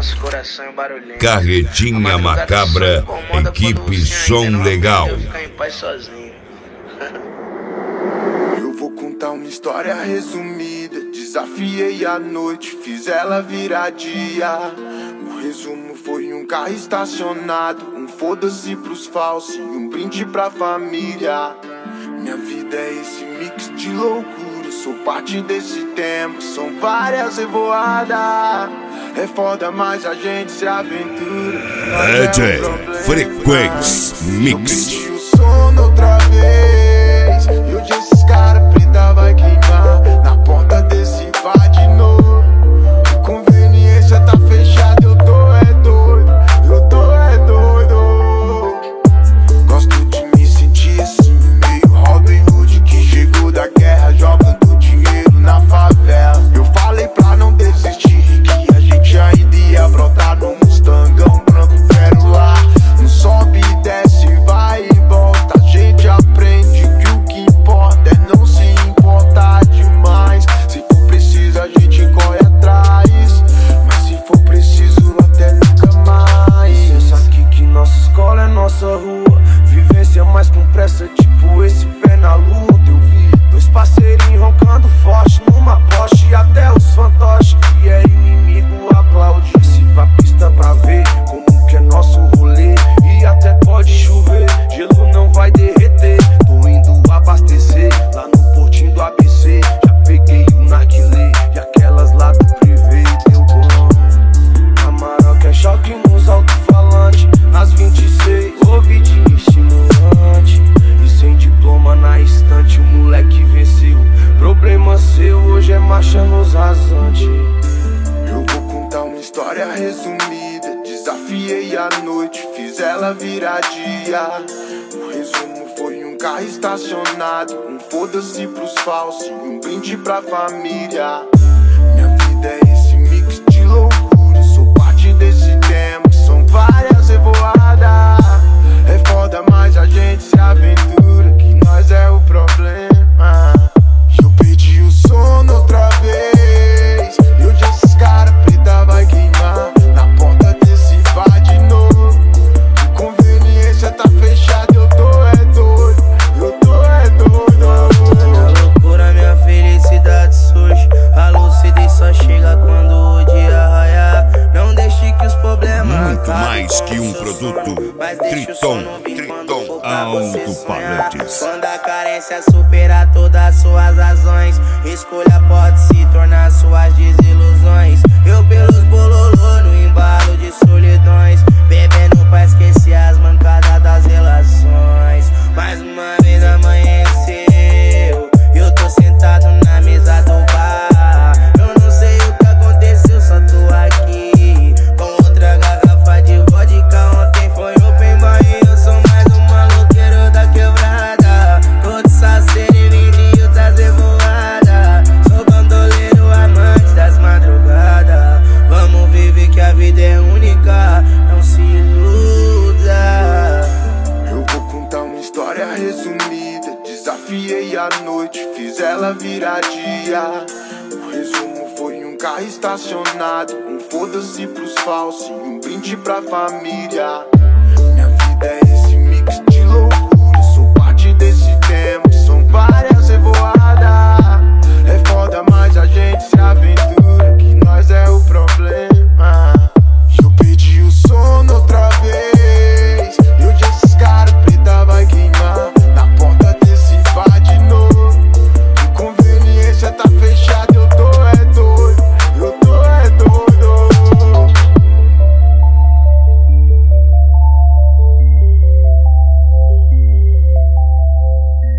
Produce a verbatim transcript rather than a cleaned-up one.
nosso coração é barulhento. Carretinha Macabra, equipe Som Legal. Ficar em paz sozinho. Eu vou contar uma história resumida. Desafiei a noite, fiz ela virar dia. O resumo foi um carro estacionado, um foda-se pros falsos e um brinde pra família. Minha vida é esse mix de loucura, sou parte desse tempo, são várias revoadas. É foda, mas a gente se aventura. D J Frequência Mix. Eu meti o sono outra vez, e hoje esses caras preta vai queimar na porta desse bar de novo. Conveniência tá fechada, eu tô é doido, eu tô é doido. Gosto de me sentir assim, meio Robin Hood que chegou da guerra jogando dinheiro na favela. Eu falei pra não desistir, que a gente ainda ia brotar no Mustangão branco, quero lá. Não sobe e desce, vai e volta, a gente aprende que o que importa é não se importar demais. Se for preciso a gente corre atrás, mas se for preciso até nunca mais. Pensa aqui que nossa escola é nossa rua, vivência mais com pressa, tipo esse pé na luta. Eu vi dois parceirinhos roncando forte numa poste, e até os fantoches que é inimigo aplaude. Se pra pista pra ver como que é nosso rolê, e até pode chover, gelo não vai derreter. Tô indo abastecer lá no portinho do A B C, já peguei o narguilé e aquelas lá do privê. Deu bom, Amarok é choque nos alto-falantes, nas vinte e seis, ouvidinho estimulante. E sem diploma na estante, o moleque venceu. Problema seu, hoje é marcha nos rasantes. Eu vou contar uma história resumida. Desafiei a noite, fiz ela virar dia. O resumo foi um carro estacionado, um foda-se pros falsos e um brinde pra família. Minha vida é esse mix de loucura, sou parte desse tempo, são várias revoadas. É foda, mas a gente se aventura, que nós é o problema. Eu perdi o sono outra vez, e hoje esses caras preta vai queimar na porta desse bar de novo. Conveniência tá fechada, eu tô é doido, eu tô é doido. Na loucura minha felicidade surge, a lucidez só chega quando o dia raiar. Não deixe que os problemas Muito acabem mais com que um o produto. sono, mas deixe o Triton, sono vir quando Triton for pra você Alto-Falantes. sonhar. Quando a carência superar todas as suas razões, escolha pode se tornar suas desilusões. Eu pelos bololô no embalo de solidões, bebendo pra esquecer as mancadas das relações. Mais uma vez amanheceu, eu tô sentado na mesa do bar. Eu não sei o que aconteceu, só tô aqui com outra garrafa de vodka. Ontem foi open bar e eu sou mais um maloqueiro da quebrada. Tô de saceiro e vendido das revoadas. Sou bandoleiro, amante das madrugadas. Vamos viver que a vida é única, não se iluda. Eu vou contar uma história resumida. Desafiei a noite, fiz ela virar dia. O resumo foi um carro estacionado, um foda-se pros falsos e um brinde pra família.